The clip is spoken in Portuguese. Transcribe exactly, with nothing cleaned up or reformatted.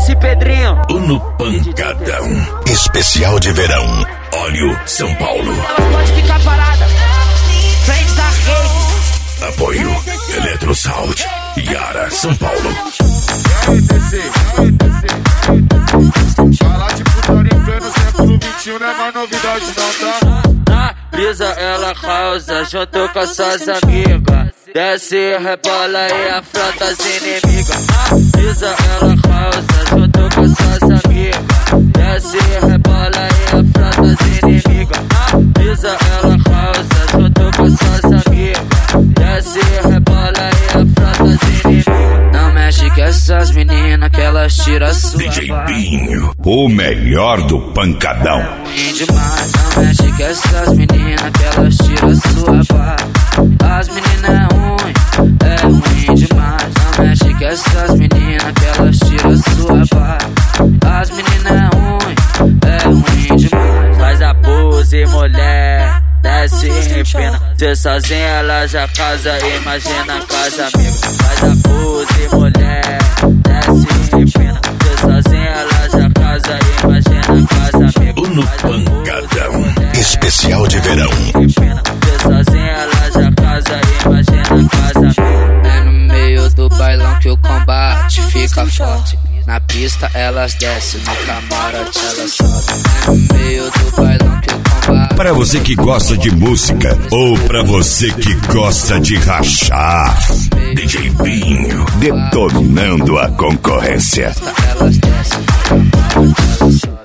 M C Pedrinho. No Pancadão. Especial de verão. Óleo São Paulo. Elas podem ficar paradas. Frente da rede. Apoio Eletrosound. Yara, São Paulo. Falar de putaria em pleno século vinte e um não é mais novidade não, tá? Na brisa ela causa junto com suas amigas. Desce, rebola e afronta as inimigas. Na brisa ela causa junto com suas amigas. Desce, rebola e afronta as inimigas. Na brisa ela causa junto com suas amigas. Desce, rebola e afronta as inimigas. Não mexe com essas meninas que elas tiram sua D J Binho, o melhor do Pancadão. ruim demais, não mexe com essas meninas que elas tiram sua barra. As meninas é ruim, é ruim demais. Não mexe com essas meninas que elas tiram sua barra. As meninas é ruim, é ruim demais. Faz a pose, mulher, desce e empina. Cê sozinha ela já casa, imagina a casa amiga. Faz a pose, mulher, desce e empina. Cê sozinha ela já casa, imagina a casa amiga. No Pancadão. Especial de verão. Cê sozinha ela já casa, imagina a casa amiga. É no meio do bailão que o combate fica forte. Na pista elas descem, no camarote elas sobem. É no meio do bailão que o combate. Para você que gosta de música ou para você que gosta de rachar, D J Binho detonando a concorrência. Elas descem, no camarote elas sobem.